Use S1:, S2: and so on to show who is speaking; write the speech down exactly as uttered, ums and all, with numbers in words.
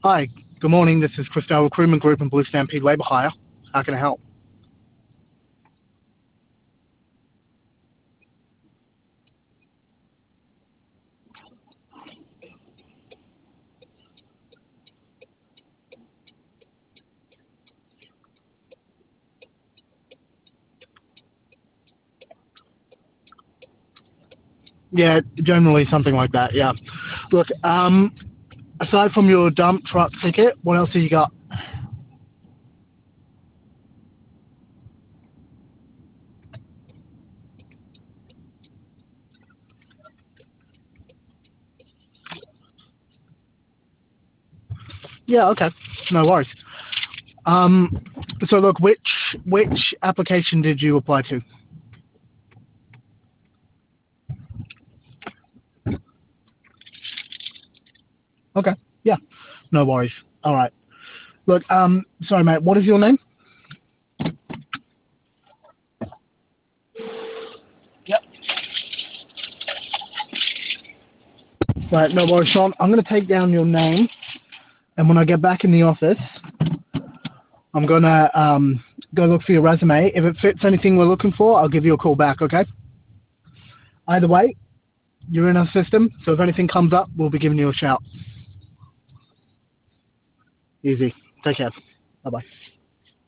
S1: Hi, good morning. This is Christel Recruitment Group and Blue Stampede Labour Hire. How can I help? Yeah, generally something like that, yeah. Look, um, aside from your dump truck ticket, what else have you got? Yeah, okay. No worries. Um, so look, which which application did you apply to? Okay, yeah, no worries. All right. Look, um, sorry, mate, what is your name? Yep. Right, no worries, Sean. I'm going to take down your name, and when I get back in the office, I'm going to um, go look for your resume. If it fits anything we're looking for, I'll give you a call back, okay? Either way, you're in our system, so if anything comes up, we'll be giving you a shout. Easy. Take care. Bye-bye.